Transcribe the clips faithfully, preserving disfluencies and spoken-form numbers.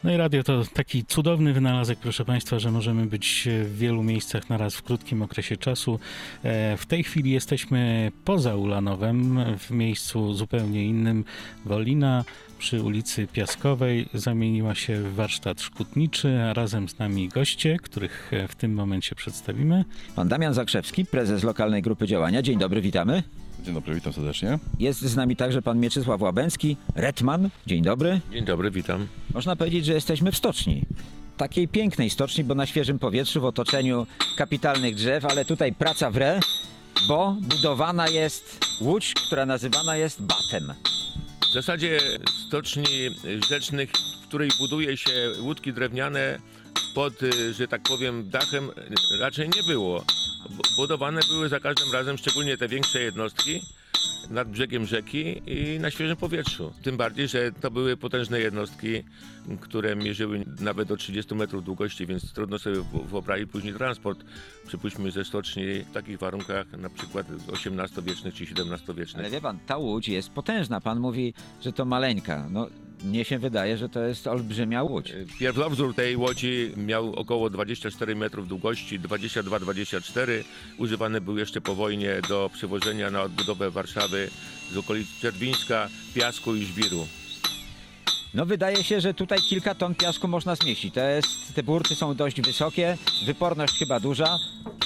No i radio to taki cudowny wynalazek, proszę Państwa, że możemy być w wielu miejscach naraz w krótkim okresie czasu. W tej chwili jesteśmy poza Ulanowem, w miejscu zupełnie innym. Wolina przy ulicy Piaskowej zamieniła się w warsztat szkutniczy, a razem z nami goście, których w tym momencie przedstawimy. Pan Damian Zakrzewski, prezes lokalnej grupy działania. Dzień dobry, witamy. Dzień dobry, witam serdecznie. Jest z nami także pan Mieczysław Łabęcki, Retman. Dzień dobry. Dzień dobry, witam. Można powiedzieć, że jesteśmy w stoczni. Takiej pięknej stoczni, bo na świeżym powietrzu, w otoczeniu kapitalnych drzew, ale tutaj praca w re, bo budowana jest łódź, która nazywana jest batem. W zasadzie stoczni rzecznych, w której buduje się łódki drewniane pod, że tak powiem, dachem, raczej nie było. Budowane były za każdym razem, szczególnie te większe jednostki, nad brzegiem rzeki i na świeżym powietrzu. Tym bardziej, że to były potężne jednostki, które mierzyły nawet do trzydziestu metrów długości, więc trudno sobie wyobrazić później transport, przypuśćmy, ze stoczni w takich warunkach, na przykład osiemnastowiecznych czy siedemnastowiecznych. Ale wie pan, ta łódź jest potężna. Pan mówi, że to maleńka. No, mnie się wydaje, że to jest olbrzymia łódź. Pierwowzór tej łodzi miał około dwadzieścia cztery metrów długości, dwadzieścia dwa dwadzieścia cztery. Używany był jeszcze po wojnie do przewożenia na odbudowę Warszawy z okolic Czerwińska, Piasku i Żwiru. No wydaje się, że tutaj kilka ton piasku można zmieścić. To jest, te burty są dość wysokie, wyporność chyba duża.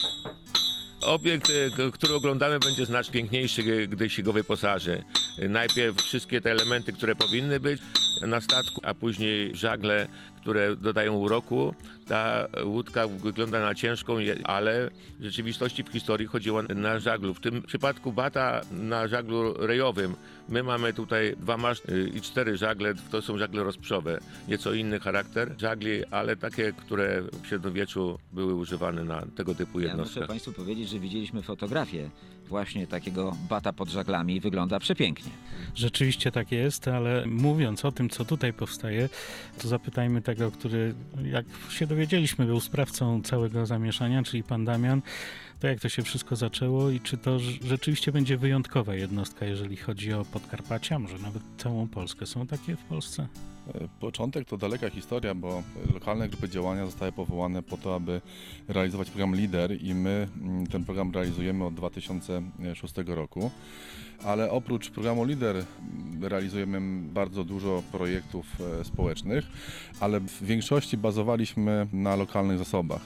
Obiekt, który oglądamy, będzie znacznie piękniejszy, gdy się go wyposaży. Najpierw wszystkie te elementy, które powinny być na statku, a później żagle, które dodają uroku. Ta łódka wygląda na ciężką, ale w rzeczywistości w historii chodziła na żaglu. W tym przypadku bata na żaglu rejowym. My mamy tutaj dwa maszty i cztery żagle, to są żagle rozprzowe. Nieco inny charakter żagli, ale takie, które w średniowieczu były używane na tego typu jednostkach. Ja muszę Państwu powiedzieć, że widzieliśmy fotografię właśnie takiego bata pod żaglami i wygląda przepięknie. Rzeczywiście tak jest, ale mówiąc o tym, co tutaj powstaje, to zapytajmy tego, który, jak się dowiedzieliśmy, był sprawcą całego zamieszania, czyli pan Damian. To jak to się wszystko zaczęło i czy to rzeczywiście będzie wyjątkowa jednostka, jeżeli chodzi o Podkarpacie, a może nawet całą Polskę? Są takie w Polsce? Początek to daleka historia, bo lokalne grupy działania zostały powołane po to, aby realizować program LIDER i my ten program realizujemy od dwa tysiące szóstego roku. Ale oprócz programu LIDER realizujemy bardzo dużo projektów społecznych, ale w większości bazowaliśmy na lokalnych zasobach.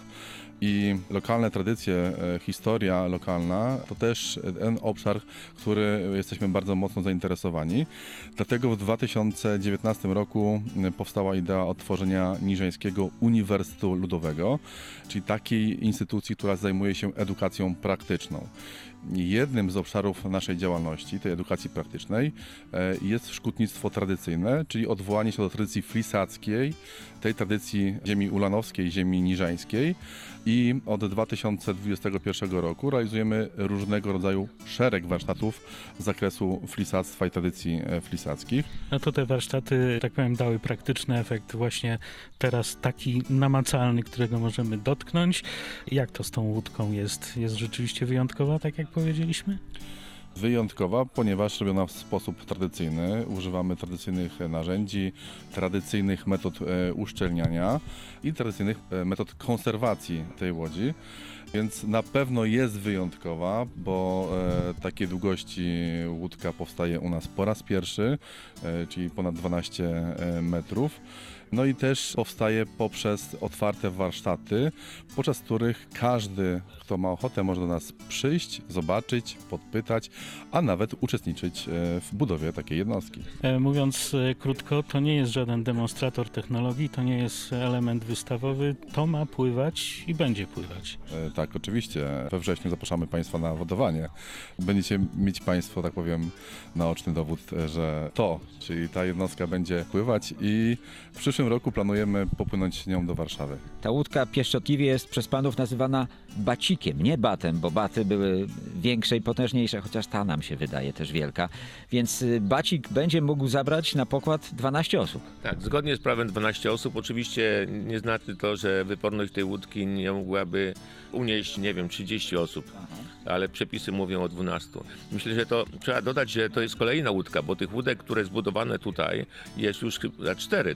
I lokalne tradycje, historia lokalna to też ten obszar, który jesteśmy bardzo mocno zainteresowani. Dlatego w dwa tysiące dziewiętnastym roku powstała idea otworzenia Niżeńskiego Uniwersytetu Ludowego, czyli takiej instytucji, która zajmuje się edukacją praktyczną. Jednym z obszarów naszej działalności, tej edukacji praktycznej, jest szkutnictwo tradycyjne, czyli odwołanie się do tradycji flisackiej, tej tradycji ziemi ulanowskiej, ziemi niżańskiej. I od dwa tysiące dwudziestego pierwszego roku realizujemy różnego rodzaju szereg warsztatów z zakresu flisactwa i tradycji flisackich. No to te warsztaty, tak powiem, dały praktyczny efekt właśnie teraz taki namacalny, którego możemy dotknąć. Jak to z tą łódką jest? Jest rzeczywiście wyjątkowa, tak jak powiedzieliśmy? Wyjątkowa, ponieważ robiona w sposób tradycyjny. Używamy tradycyjnych narzędzi, tradycyjnych metod uszczelniania i tradycyjnych metod konserwacji tej łodzi. Więc na pewno jest wyjątkowa, bo e, takiej długości łódka powstaje u nas po raz pierwszy, e, czyli ponad dwanaście metrów. No i też powstaje poprzez otwarte warsztaty, podczas których każdy, kto ma ochotę, może do nas przyjść, zobaczyć, podpytać, a nawet uczestniczyć w budowie takiej jednostki. Mówiąc krótko, to nie jest żaden demonstrator technologii, to nie jest element wystawowy, to ma pływać i będzie pływać. Tak, oczywiście. We wrześniu zapraszamy Państwa na wodowanie. Będziecie mieć Państwo, tak powiem, naoczny dowód, że to, czyli ta jednostka będzie pływać i w przyszłym roku planujemy popłynąć nią do Warszawy. Ta łódka pieszczotliwie jest przez panów nazywana bacikiem, nie batem, bo baty były większe i potężniejsze, chociaż ta nam się wydaje też wielka. Więc bacik będzie mógł zabrać na pokład dwanaście osób. Tak, zgodnie z prawem dwanaście osób. Oczywiście nie znaczy to, że wyporność tej łódki nie mogłaby unieść, nie wiem, trzydzieści osób. Ale przepisy mówią o dwunastu. Myślę, że to trzeba dodać, że to jest kolejna łódka, bo tych łódek, które zbudowane tutaj jest już chyba cztery, tak?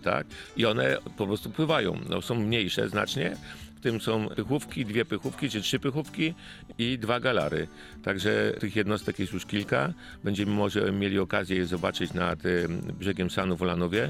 i one po prostu pływają. No, są mniejsze znacznie. W tym są pychówki, dwie pychówki, czy trzy pychówki i dwa galary. Także tych jednostek jest już kilka. Będziemy może mieli okazję je zobaczyć nad brzegiem Sanu w Olanowie.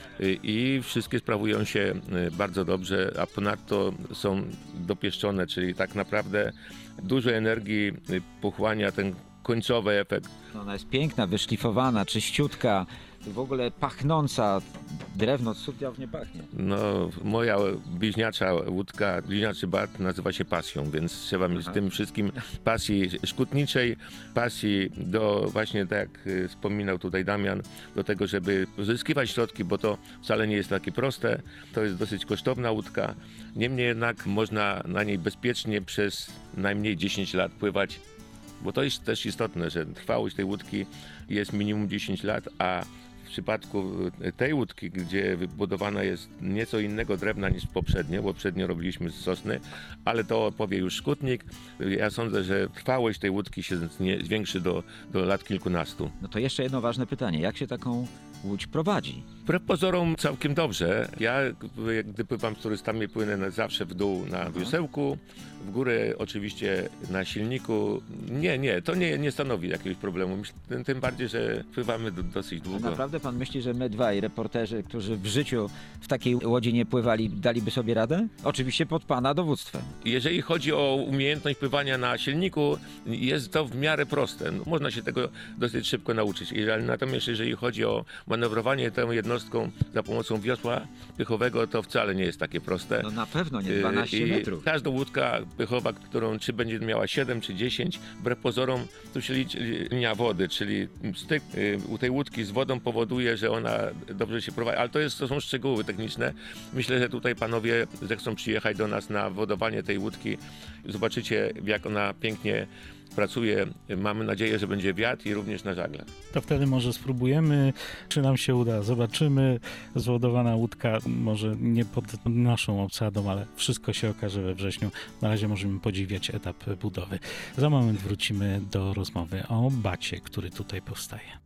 I wszystkie sprawują się bardzo dobrze, a ponadto są dopieszczone, czyli tak naprawdę dużo energii pochłania ten końcowy efekt. Ona jest piękna, wyszlifowana, czyściutka, w ogóle pachnąca. Drewno cudownie pachnie. No, moja bliźniacza łódka, bliźniaczy bat nazywa się pasją, więc trzeba mieć Aha. z tym wszystkim pasji szkutniczej, pasji do właśnie, tak jak wspominał tutaj Damian, do tego, żeby pozyskiwać środki, bo to wcale nie jest takie proste. To jest dosyć kosztowna łódka. Niemniej jednak można na niej bezpiecznie przez najmniej dziesięć lat pływać, bo to jest też istotne, że trwałość tej łódki jest minimum dziesięć lat, a w przypadku tej łódki, gdzie wybudowana jest nieco innego drewna niż poprzednio, bo poprzednio robiliśmy z sosny, ale to powie już szkutnik. Ja sądzę, że trwałość tej łódki się zwiększy do, do lat kilkunastu. No to jeszcze jedno ważne pytanie. Jak się taką łódź prowadzi? Wbrew pozorom całkiem dobrze. Ja, gdy pływam z turystami, płynę zawsze w dół na wiosełku, w górę oczywiście na silniku. Nie, nie, to nie, nie stanowi jakiegoś problemu. Myślę, tym bardziej, że pływamy do, dosyć A długo. naprawdę pan myśli, że my dwaj reporterzy, którzy w życiu w takiej łodzi nie pływali, daliby sobie radę? Oczywiście pod pana dowództwem. Jeżeli chodzi o umiejętność pływania na silniku, jest to w miarę proste. No, można się tego dosyć szybko nauczyć. Jeżeli, natomiast jeżeli chodzi o manewrowanie tą jednostką za pomocą wiosła pychowego, to wcale nie jest takie proste. No na pewno nie, dwanaście I metrów. Każda łódka pychowa, którą czy będzie miała siedem czy dziesięć, wbrew pozorom tu się liczy linia wody, czyli styk y, u tej łódki z wodą powoduje, że ona dobrze się prowadzi, ale to, jest, to są szczegóły techniczne. Myślę, że tutaj panowie zechcą przyjechać do nas na wodowanie tej łódki. Zobaczycie, jak ona pięknie pracuje. Mamy nadzieję, że będzie wiatr i również na żaglach. To wtedy może spróbujemy, czy nam się uda. Zobaczymy. Zwodowana łódka, może nie pod naszą obsadą, ale wszystko się okaże we wrześniu. Na razie możemy podziwiać etap budowy. Za moment wrócimy do rozmowy o bacie, który tutaj powstaje.